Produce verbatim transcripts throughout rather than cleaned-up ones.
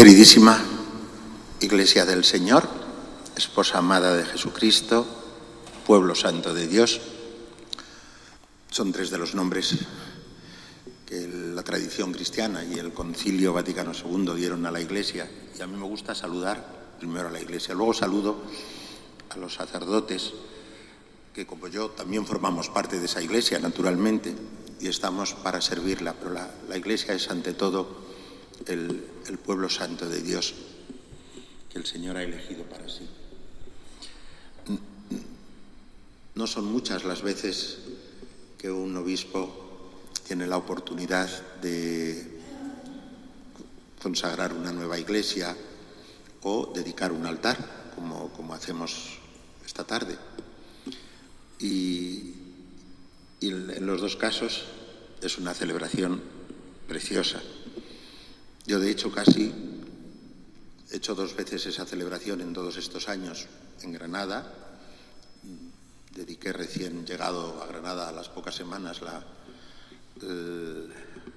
Queridísima Iglesia del Señor, esposa amada de Jesucristo, pueblo santo de Dios, son tres de los nombres que la tradición cristiana y el Concilio Vaticano segundo dieron a la Iglesia, y a mí me gusta saludar primero a la Iglesia, luego saludo a los sacerdotes, que como yo también formamos parte de esa Iglesia, naturalmente, y estamos para servirla, pero la, la Iglesia es ante todo el, el pueblo santo de Dios que el Señor ha elegido para sí. No son muchas las veces que un obispo tiene la oportunidad de consagrar una nueva iglesia o dedicar un altar, como, como hacemos esta tarde. Y, y en los dos casos es una celebración preciosa. Yo, de hecho, casi he hecho dos veces esa celebración en todos estos años en Granada. Dediqué recién llegado a Granada a las pocas semanas la, el,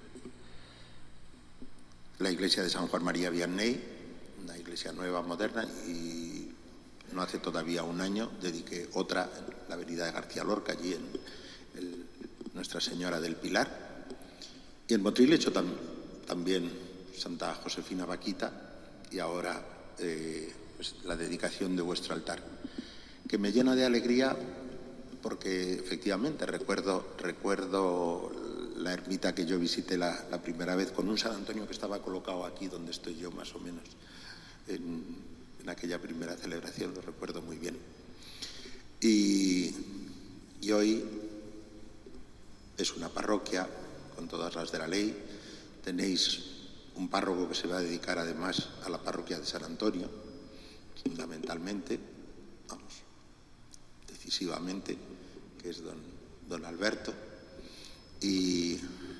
la iglesia de San Juan María Vianney, una iglesia nueva, moderna, y no hace todavía un año dediqué otra en la avenida de García Lorca, allí en el, Nuestra Señora del Pilar. Y en Motril he hecho tam, también Santa Josefina Vaquita y ahora eh, pues, la dedicación de vuestro altar, que me llena de alegría porque efectivamente recuerdo, recuerdo la ermita que yo visité la, la primera vez con un San Antonio que estaba colocado aquí donde estoy yo más o menos, en, en aquella primera celebración, lo recuerdo muy bien. Y, y hoy es una parroquia con todas las de la ley. Tenéis un párroco que se va a dedicar además a la parroquia de San Antonio, fundamentalmente, vamos, decisivamente, que es don, don Alberto, y,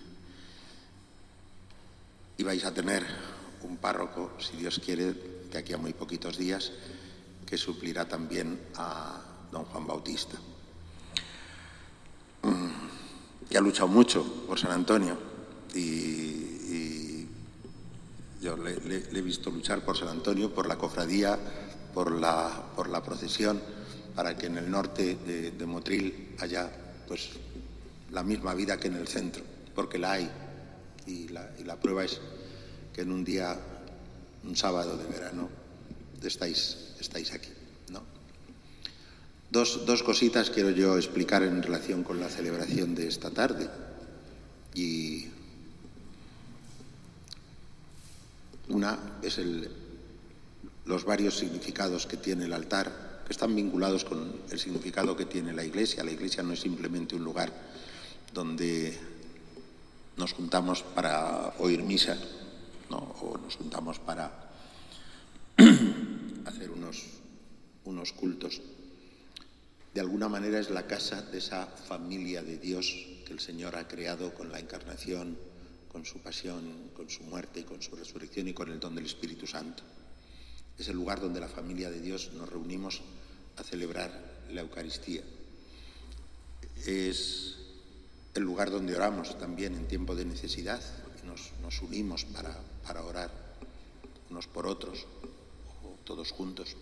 y vais a tener un párroco, si Dios quiere, de aquí a muy poquitos días, que suplirá también a don Juan Bautista, que ha luchado mucho por San Antonio, y, y yo le, le, le he visto luchar por San Antonio, por la cofradía, por la, por la procesión, para que en el norte de, de Motril haya pues la misma vida que en el centro, porque la hay, y la, y la prueba es que en un día, un sábado de verano, estáis, estáis aquí, ¿no? Dos, dos cositas quiero yo explicar en relación con la celebración de esta tarde. Y una es el, los varios significados que tiene el altar, que están vinculados con el significado que tiene la Iglesia. La Iglesia no es simplemente un lugar donde nos juntamos para oír misa, ¿no? O nos juntamos para hacer unos, unos cultos. De alguna manera es la casa de esa familia de Dios que el Señor ha creado con la encarnación, con su pasión, con su muerte y con su resurrección y con el don del Espíritu Santo. Es el lugar donde la familia de Dios nos reunimos a celebrar la Eucaristía. Es el lugar donde oramos también en tiempo de necesidad y nos, nos unimos para, para orar unos por otros o todos juntos.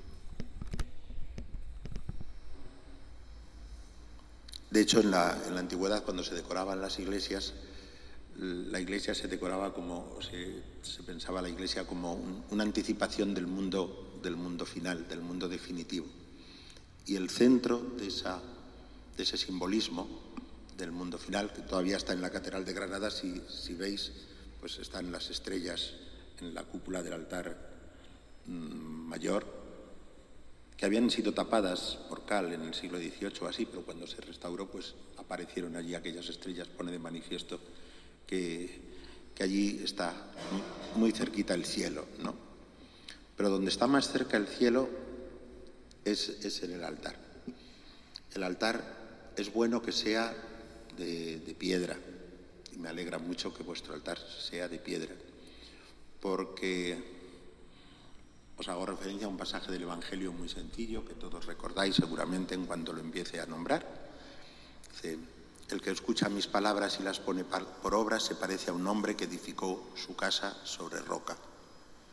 De hecho, en la, en la antigüedad, cuando se decoraban las iglesias, la iglesia se decoraba como, se, se pensaba la iglesia como un, una anticipación del mundo, del mundo final, del mundo definitivo. Y el centro de, esa, de ese simbolismo del mundo final, que todavía está en la Catedral de Granada, si, si veis, pues están las estrellas en la cúpula del altar mmm, mayor, que habían sido tapadas por cal en el siglo dieciocho o así, pero cuando se restauró, pues aparecieron allí aquellas estrellas. Pone de manifiesto que, que allí está muy cerquita el cielo, ¿no? Pero donde está más cerca el cielo es, es en el altar. El altar es bueno que sea de, de piedra, y me alegra mucho que vuestro altar sea de piedra, porque os hago referencia a un pasaje del Evangelio muy sencillo que todos recordáis seguramente en cuanto lo empiece a nombrar. Dice: el que escucha mis palabras y las pone por obra se parece a un hombre que edificó su casa sobre roca.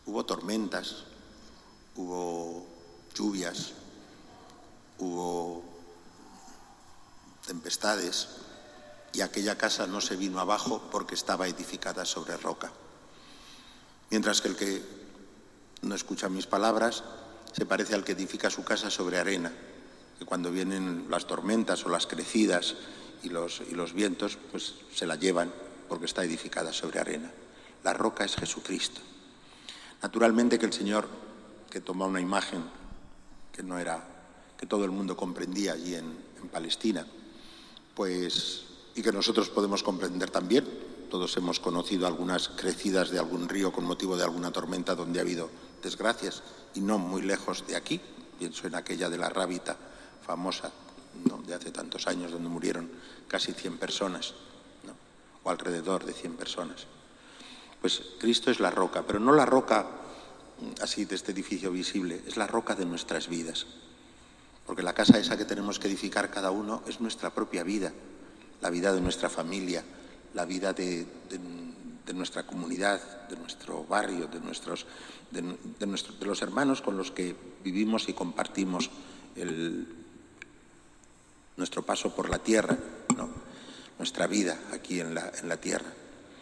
hubo tormentas, hubo lluvias, hubo tempestades y aquella casa no se vino abajo porque estaba edificada sobre roca. Mientras que el que no escucha mis palabras se parece al que edifica su casa sobre arena, que cuando vienen las tormentas o las crecidas y los, y los vientos, pues se la llevan porque está edificada sobre arena. La roca es Jesucristo. Naturalmente que el Señor, que toma una imagen que no era, que todo el mundo comprendía allí en, en Palestina, pues, y que nosotros podemos comprender también. Todos hemos conocido algunas crecidas de algún río con motivo de alguna tormenta donde ha habido desgracias, y no muy lejos de aquí. Pienso en aquella de la Rábita famosa, ¿no?, de hace tantos años, donde murieron casi cien personas, ¿no?, o alrededor de cien personas. Pues Cristo es la roca, pero no la roca así de este edificio visible, es la roca de nuestras vidas. Porque la casa esa que tenemos que edificar cada uno es nuestra propia vida, la vida de nuestra familia, la vida de, de, de nuestra comunidad, de nuestro barrio, de, nuestros, de, de, nuestro, de los hermanos con los que vivimos y compartimos el, nuestro paso por la tierra, ¿no?, nuestra vida aquí en la, en la tierra.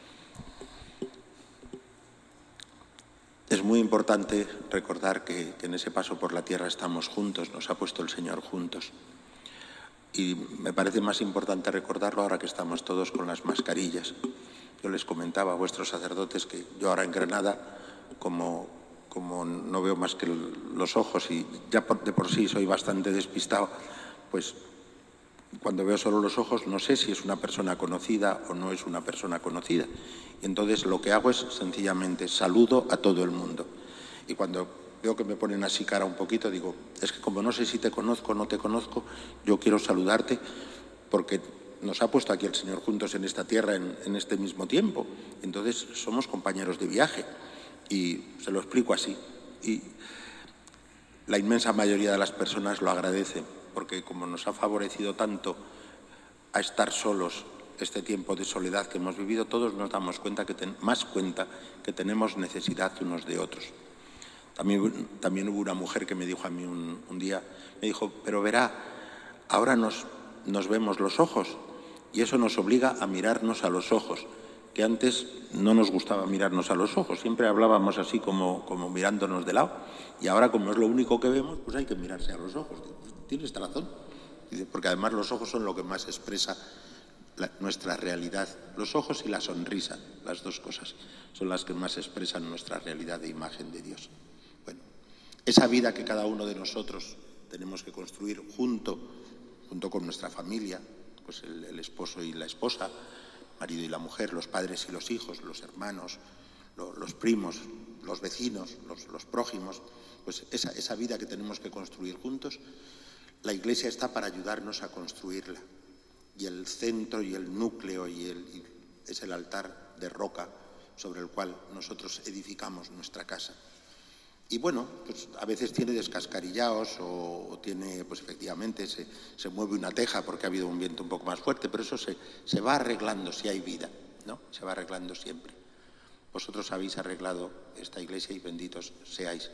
Es muy importante recordar que, que en ese paso por la tierra estamos juntos, nos ha puesto el Señor juntos. Y me parece más importante recordarlo ahora que estamos todos con las mascarillas. Yo les comentaba a vuestros sacerdotes que yo ahora en Granada, como, como no veo más que los ojos y ya por, de por sí soy bastante despistado, pues cuando veo solo los ojos no sé si es una persona conocida o no es una persona conocida. Y entonces lo que hago es sencillamente saludo a todo el mundo. Y cuando veo que me ponen así cara un poquito, digo, es que como no sé si te conozco o no te conozco, yo quiero saludarte porque nos ha puesto aquí el Señor juntos en esta tierra en, en este mismo tiempo. Entonces somos compañeros de viaje y se lo explico así. Y la inmensa mayoría de las personas lo agradecen porque como nos ha favorecido tanto a estar solos este tiempo de soledad que hemos vivido, todos nos damos cuenta que ten, más cuenta que tenemos necesidad unos de otros. También, también hubo una mujer que me dijo a mí un, un día, me dijo, pero verá, ahora nos, nos vemos los ojos y eso nos obliga a mirarnos a los ojos, que antes no nos gustaba mirarnos a los ojos, siempre hablábamos así como, como mirándonos de lado, y ahora como es lo único que vemos, pues hay que mirarse a los ojos. Tienes razón, porque además los ojos son lo que más expresa la, nuestra realidad. Los ojos y la sonrisa, las dos cosas, son las que más expresan nuestra realidad de imagen de Dios. Bueno, esa vida que cada uno de nosotros tenemos que construir junto, junto con nuestra familia, pues el, el esposo y la esposa, marido y la mujer, los padres y los hijos, los hermanos, lo, los primos, los vecinos, los, los prójimos, pues esa, esa vida que tenemos que construir juntos, la Iglesia está para ayudarnos a construirla. Y el centro y el núcleo y el, y es el altar de roca sobre el cual nosotros edificamos nuestra casa. Y bueno, pues a veces tiene descascarillaos o, o tiene, pues efectivamente, se, se mueve una teja porque ha habido un viento un poco más fuerte, pero eso se, se va arreglando si hay vida, ¿no? Se va arreglando siempre. Vosotros habéis arreglado esta iglesia y benditos seáis.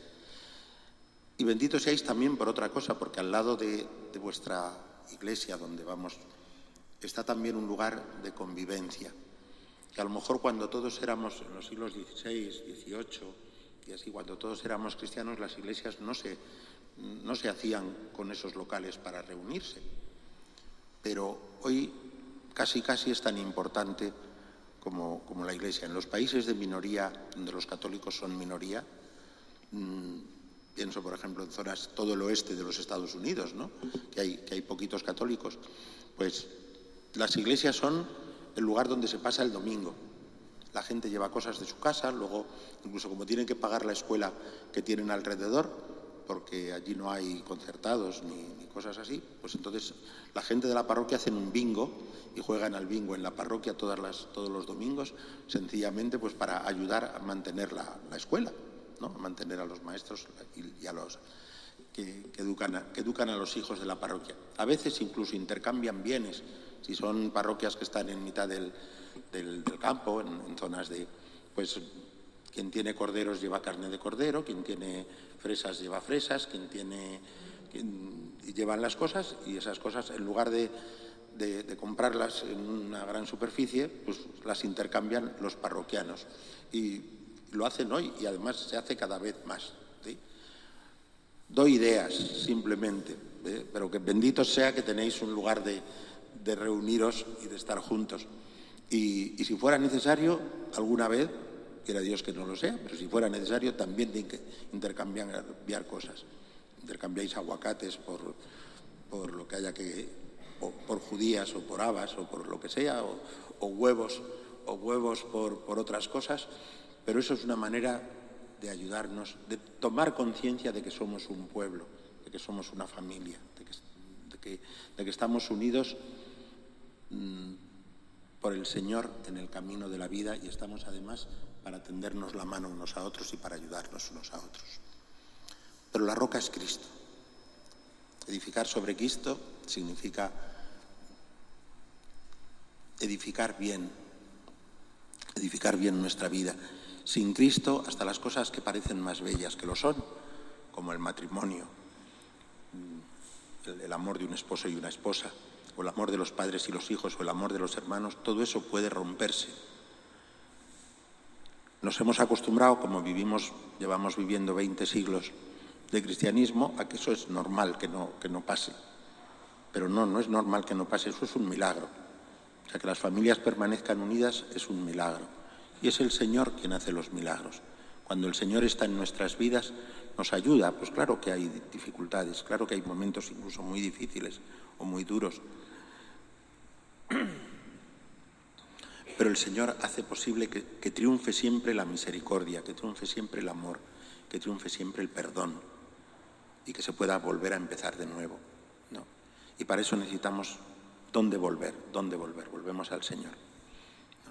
Y benditos seáis también por otra cosa, porque al lado de, de vuestra iglesia, donde vamos, está también un lugar de convivencia. Que a lo mejor cuando todos éramos en los siglos dieciséis, dieciocho, y así, cuando todos éramos cristianos, las iglesias no se, no se hacían con esos locales para reunirse. Pero hoy casi casi es tan importante como, como la iglesia. En los países de minoría, donde los católicos son minoría, mmm, pienso, por ejemplo, en zonas, todo el oeste de los Estados Unidos, ¿no?, que hay, que hay poquitos católicos, pues las iglesias son el lugar donde se pasa el domingo. La gente lleva cosas de su casa, luego incluso como tienen que pagar la escuela que tienen alrededor, porque allí no hay concertados ni, ni cosas así, pues entonces la gente de la parroquia hacen un bingo y juegan al bingo en la parroquia todas las, todos los domingos, sencillamente pues para ayudar a mantener la, la escuela, ¿no?, a mantener a los maestros y, y a los que, que, educan a, que educan a los hijos de la parroquia. A veces incluso intercambian bienes, si son parroquias que están en mitad del, del, del campo, en, en zonas de, pues quien tiene corderos lleva carne de cordero, quien tiene fresas lleva fresas, quien tiene... Quien, y llevan las cosas, y esas cosas, en lugar de, de, de comprarlas en una gran superficie, pues las intercambian los parroquianos. Y lo hacen hoy, y además se hace cada vez más, ¿sí? Doy ideas, simplemente, ¿eh? Pero que bendito sea que tenéis un lugar de, de reuniros y de estar juntos. Y, y si fuera necesario, alguna vez, quiera Dios que no lo sea, pero si fuera necesario, también de intercambiar cosas. Intercambiáis aguacates por, por lo que haya que, o por judías o por habas o por lo que sea, o, o huevos, o huevos por, por otras cosas, pero eso es una manera de ayudarnos, de tomar conciencia de que somos un pueblo, de que somos una familia, de que, de que, de que estamos unidos mmm, por el Señor en el camino de la vida, y estamos además para tendernos la mano unos a otros y para ayudarnos unos a otros. Pero la roca es Cristo. Edificar sobre Cristo significa edificar bien, edificar bien nuestra vida. Sin Cristo, hasta las cosas que parecen más bellas, que lo son, como el matrimonio, el, el amor de un esposo y una esposa, o el amor de los padres y los hijos, o el amor de los hermanos, todo eso puede romperse. Nos hemos acostumbrado, como vivimos, llevamos viviendo veinte siglos de cristianismo, a que eso es normal, que no, que no pase. Pero no, no es normal que no pase, eso es un milagro. O sea, que las familias permanezcan unidas es un milagro. Y es el Señor quien hace los milagros. Cuando el Señor está en nuestras vidas, nos ayuda. Pues claro que hay dificultades, claro que hay momentos incluso muy difíciles o muy duros. Pero el Señor hace posible que, que triunfe siempre la misericordia, que triunfe siempre el amor, que triunfe siempre el perdón, y que se pueda volver a empezar de nuevo, ¿no? Y para eso necesitamos dónde volver, dónde volver, volvemos al Señor, ¿no?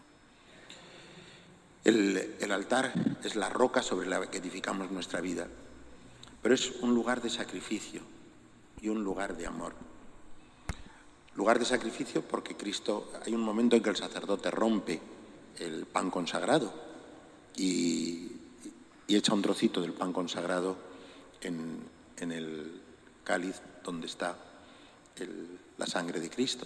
El, el altar es la roca sobre la que edificamos nuestra vida, pero es un lugar de sacrificio y un lugar de amor. Lugar de sacrificio porque Cristo, hay un momento en que el sacerdote rompe el pan consagrado y, y echa un trocito del pan consagrado en, en el cáliz donde está el, la sangre de Cristo.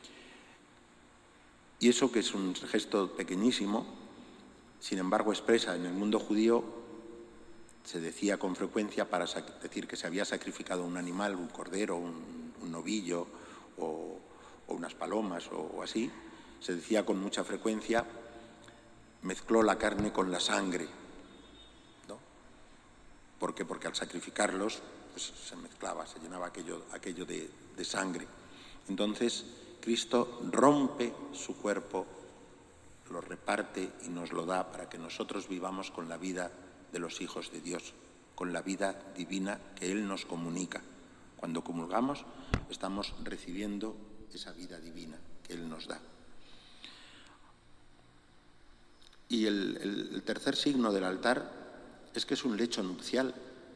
Y eso, que es un gesto pequeñísimo, sin embargo expresa, en el mundo judío se decía con frecuencia, para decir que se había sacrificado un animal, un cordero, un, un novillo o, o unas palomas o, o así, se decía con mucha frecuencia, mezcló la carne con la sangre, ¿no? ¿Por qué? Porque al sacrificarlos pues, se mezclaba, se llenaba aquello, aquello de, de sangre. Entonces Cristo rompe su cuerpo, lo reparte y nos lo da para que nosotros vivamos con la vida de los hijos de Dios, con la vida divina que Él nos comunica. Cuando comulgamos estamos recibiendo esa vida divina que Él nos da. Y el, el, el tercer signo del altar es que es un lecho nupcial.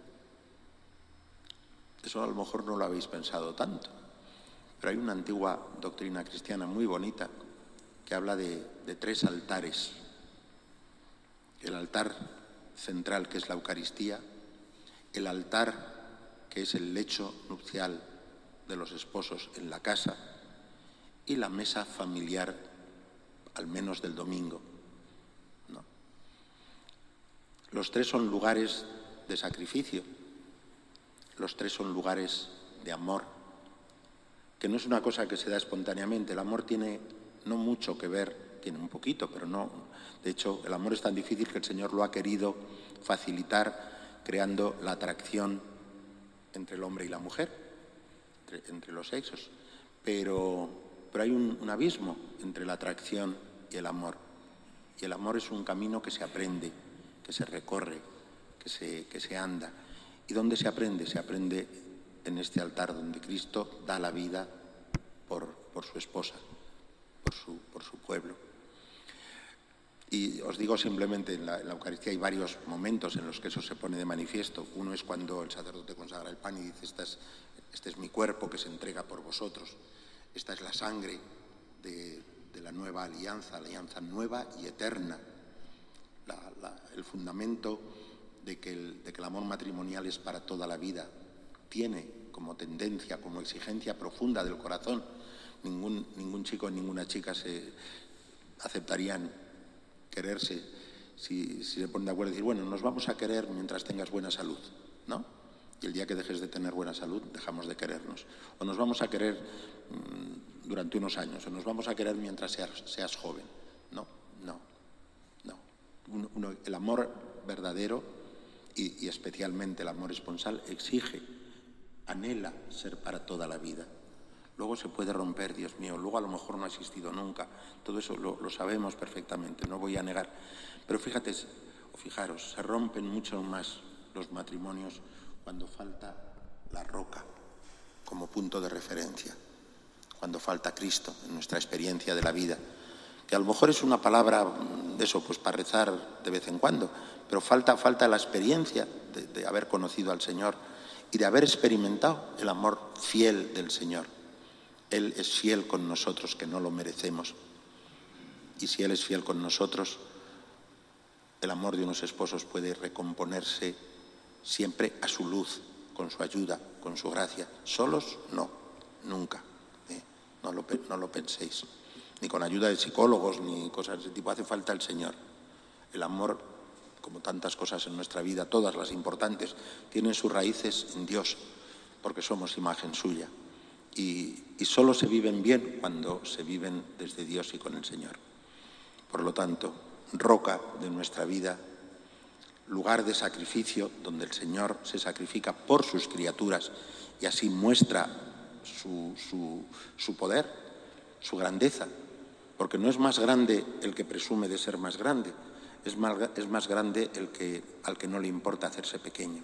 Eso a lo mejor no lo habéis pensado tanto, pero hay una antigua doctrina cristiana muy bonita que habla de, de tres altares. El altar central, que es la Eucaristía, el altar, que es el lecho nupcial de los esposos en la casa, y la mesa familiar, al menos del domingo, ¿no? Los tres son lugares de sacrificio, los tres son lugares de amor, que no es una cosa que se da espontáneamente. El amor tiene no mucho que ver, tiene un poquito, pero no. De hecho, el amor es tan difícil que el Señor lo ha querido facilitar creando la atracción entre el hombre y la mujer, entre, entre los sexos. Pero, pero hay un, un abismo entre la atracción y el amor. Y el amor es un camino que se aprende, que se recorre, que se, que se anda. ¿Y dónde se aprende? Se aprende en este altar donde Cristo da la vida por, por su esposa, por su, por su pueblo. Y os digo simplemente, en la, en la Eucaristía hay varios momentos en los que eso se pone de manifiesto. Uno es cuando el sacerdote consagra el pan y dice, Esta es, este es mi cuerpo que se entrega por vosotros. Esta es la sangre de, de la nueva alianza, la alianza nueva y eterna. la, la, el fundamento de que el, de que el amor matrimonial es para toda la vida, tiene como tendencia, como exigencia profunda del corazón. Ningún, ningún chico, ninguna chica se aceptarían quererse si, si se ponen de acuerdo y decir, bueno, nos vamos a querer mientras tengas buena salud, ¿no? Y el día que dejes de tener buena salud, dejamos de querernos. O nos vamos a querer mmm, durante unos años, o nos vamos a querer mientras seas, seas joven. No, no, no. Uno, uno, el amor verdadero y, y especialmente el amor esponsal exige, anhela ser para toda la vida. Luego se puede romper, Dios mío, luego a lo mejor no ha existido nunca. Todo eso lo, lo sabemos perfectamente, no voy a negar. Pero fíjate, o fijaros, se rompen mucho más los matrimonios cuando falta la roca como punto de referencia, cuando falta Cristo en nuestra experiencia de la vida. Que a lo mejor es una palabra de eso, pues para rezar de vez en cuando, pero falta, falta la experiencia de, de haber conocido al Señor y de haber experimentado el amor fiel del Señor. Él es fiel con nosotros, que no lo merecemos. Y si Él es fiel con nosotros, el amor de unos esposos puede recomponerse siempre a su luz, con su ayuda, con su gracia. Solos, no, nunca. ¿eh? No lo, no lo penséis. Ni con ayuda de psicólogos, ni cosas de ese tipo. Hace falta el Señor. El amor, como tantas cosas en nuestra vida, todas las importantes, tienen sus raíces en Dios, porque somos imagen suya. Y, y solo se viven bien cuando se viven desde Dios y con el Señor. Por lo tanto, roca de nuestra vida, lugar de sacrificio donde el Señor se sacrifica por sus criaturas y así muestra su, su, su poder, su grandeza, porque no es más grande el que presume de ser más grande, es más, es más grande el que, al que no le importa hacerse pequeño.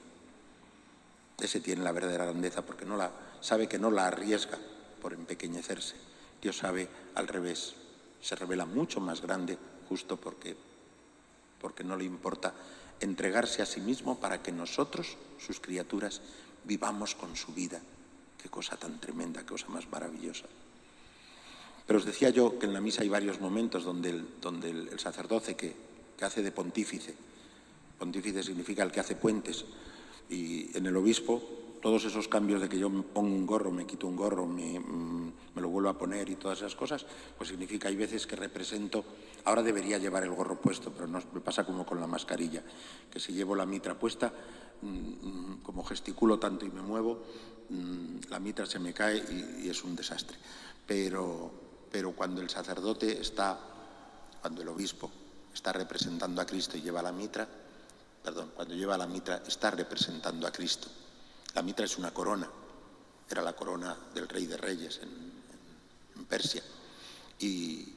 Ese tiene la verdadera grandeza porque no la, sabe que no la arriesga por empequeñecerse. Dios sabe al revés, se revela mucho más grande justo porque, porque no le importa entregarse a sí mismo para que nosotros, sus criaturas, vivamos con su vida. Qué cosa tan tremenda, qué cosa más maravillosa. Pero os decía yo que en la misa hay varios momentos donde el, donde el, el sacerdote que, que hace de pontífice, pontífice significa el que hace puentes, y en el obispo todos esos cambios de que yo me pongo un gorro, me quito un gorro, me, me lo vuelvo a poner y todas esas cosas, pues significa, hay veces que represento, ahora debería llevar el gorro puesto, pero no, me pasa como con la mascarilla, que si llevo la mitra puesta, como gesticulo tanto y me muevo, la mitra se me cae y, y es un desastre. Pero, pero cuando el sacerdote está, cuando el obispo está representando a Cristo y lleva la mitra, perdón, cuando lleva la mitra está representando a Cristo. La mitra es una corona, era la corona del rey de reyes en, en, en Persia. Y,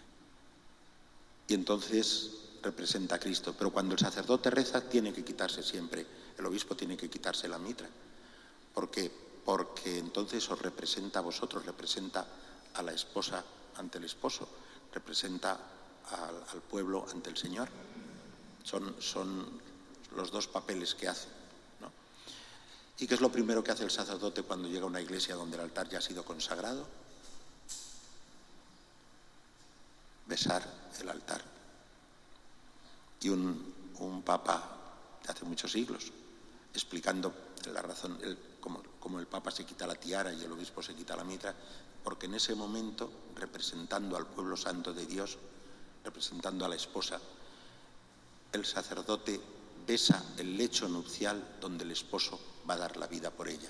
y entonces representa a Cristo. Pero cuando el sacerdote reza tiene que quitarse siempre, el obispo tiene que quitarse la mitra. ¿Por qué? Porque entonces os representa a vosotros, representa a la esposa ante el esposo, representa al, al pueblo ante el Señor. Son, son los dos papeles que hace, ¿no? ¿Y qué es lo primero que hace el sacerdote cuando llega a una iglesia donde el altar ya ha sido consagrado? Besar el altar. Y un, un papa de hace muchos siglos, explicando la razón, el, cómo, cómo el papa se quita la tiara y el obispo se quita la mitra, porque en ese momento, representando al pueblo santo de Dios, representando a la esposa, el sacerdote besa el lecho nupcial donde el esposo va a dar la vida por ella.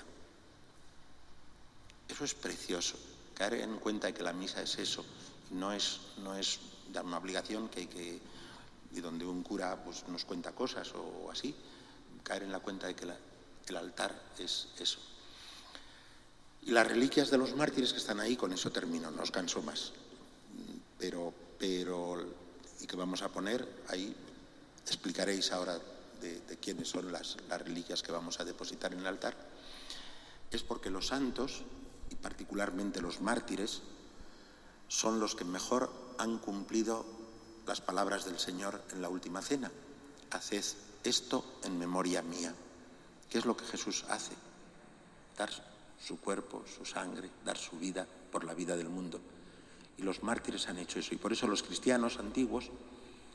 Eso es precioso, caer en cuenta de que la misa es eso, no es, no es dar una obligación que hay que, y donde un cura pues, nos cuenta cosas o así, caer en la cuenta de que la, el altar es eso. Y las reliquias de los mártires que están ahí, con eso termino, no os canso más, pero, pero y que vamos a poner ahí, explicaréis ahora de, de quiénes son las, las reliquias que vamos a depositar en el altar, es porque los santos, y particularmente los mártires, son los que mejor han cumplido las palabras del Señor en la última cena. Haced esto en memoria mía. ¿Qué es lo que Jesús hace? Dar su cuerpo, su sangre, dar su vida por la vida del mundo. Y los mártires han hecho eso. Y por eso los cristianos antiguos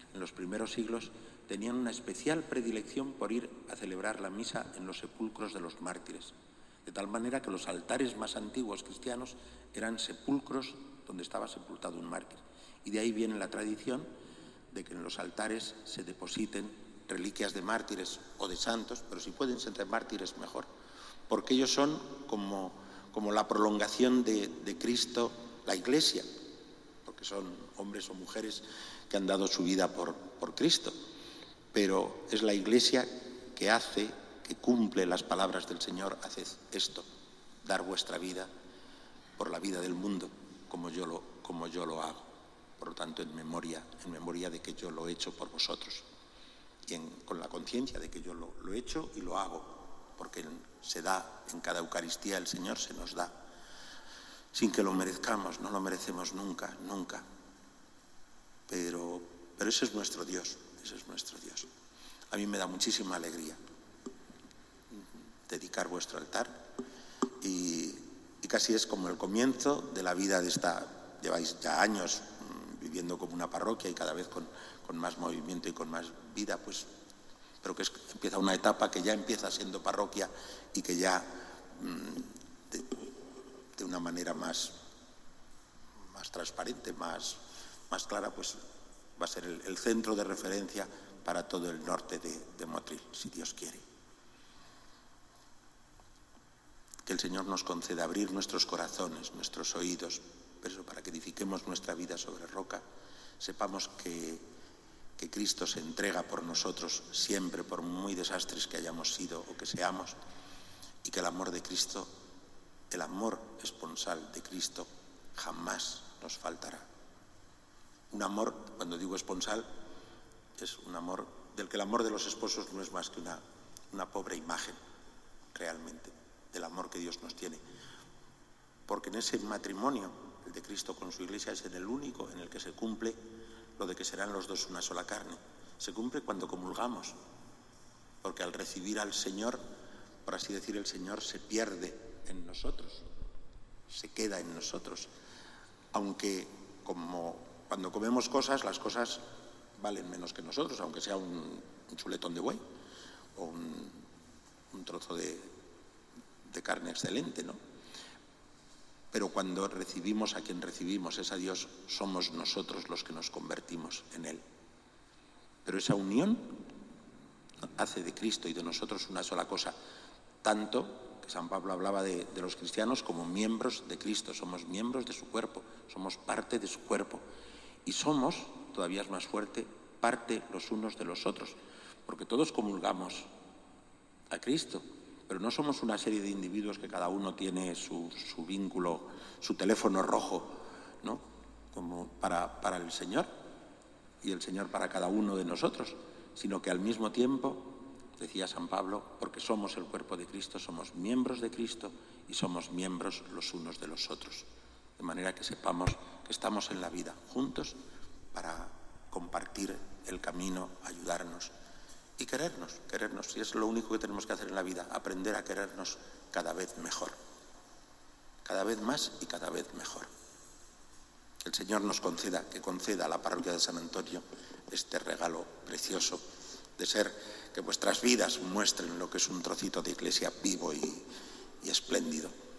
en los primeros siglos, tenían una especial predilección por ir a celebrar la misa en los sepulcros de los mártires, de tal manera que los altares más antiguos cristianos eran sepulcros donde estaba sepultado un mártir. Y de ahí viene la tradición de que en los altares se depositen reliquias de mártires o de santos, pero si pueden ser de mártires mejor, porque ellos son como, como la prolongación de, de Cristo, la Iglesia, porque son hombres o mujeres que han dado su vida por, por Cristo, pero es la Iglesia que hace, que cumple las palabras del Señor: haced esto, dar vuestra vida por la vida del mundo, como yo lo, como yo lo hago. Por lo tanto, en memoria, en memoria de que yo lo he hecho por vosotros. Y en, con la conciencia de que yo lo, lo he hecho y lo hago, porque se da en cada Eucaristía, el Señor se nos da, sin que lo merezcamos, no lo merecemos nunca, nunca. Pero, pero ese es nuestro Dios, ese es nuestro Dios. A mí me da muchísima alegría dedicar vuestro altar y, y casi es como el comienzo de la vida de esta. Lleváis ya años viviendo como una parroquia y cada vez con, con más movimiento y con más vida, pues, pero que es, empieza una etapa que ya empieza siendo parroquia y que ya mmm, de, de una manera más, más transparente, más, más clara, pues va a ser el, el centro de referencia para todo el norte de, de Motril, si Dios quiere. Que el Señor nos conceda abrir nuestros corazones, nuestros oídos, pero para que edifiquemos nuestra vida sobre roca, sepamos que, que Cristo se entrega por nosotros siempre, por muy desastres que hayamos sido o que seamos, y que el amor de Cristo, el amor esponsal de Cristo, jamás nos faltará. Un amor, cuando digo esponsal, es un amor del que el amor de los esposos no es más que una, una pobre imagen, realmente, del amor que Dios nos tiene. Porque en ese matrimonio, el de Cristo con su Iglesia, es en el único en el que se cumple lo de que serán los dos una sola carne. Se cumple cuando comulgamos, porque al recibir al Señor, por así decir, el Señor se pierde en nosotros, se queda en nosotros. Aunque como cuando comemos cosas, las cosas valen menos que nosotros, aunque sea un, un chuletón de buey o un, un trozo de, de carne excelente, ¿no? Pero cuando recibimos a quien recibimos, es a Dios, somos nosotros los que nos convertimos en Él. Pero esa unión hace de Cristo y de nosotros una sola cosa, tanto que San Pablo hablaba de, de los cristianos como miembros de Cristo, somos miembros de su cuerpo, somos parte de su cuerpo. Y somos, todavía es más fuerte, parte los unos de los otros, porque todos comulgamos a Cristo. Pero no somos una serie de individuos que cada uno tiene su, su vínculo, su teléfono rojo, ¿no? Como para, para el Señor y el Señor para cada uno de nosotros, sino que al mismo tiempo, decía San Pablo, porque somos el cuerpo de Cristo, somos miembros de Cristo y somos miembros los unos de los otros. De manera que sepamos que estamos en la vida juntos para compartir el camino, ayudarnos. Y querernos, querernos, y es lo único que tenemos que hacer en la vida, aprender a querernos cada vez mejor, cada vez más y cada vez mejor. Que el Señor nos conceda, que conceda a la parroquia de San Antonio este regalo precioso de ser, que vuestras vidas muestren lo que es un trocito de iglesia vivo y, y espléndido.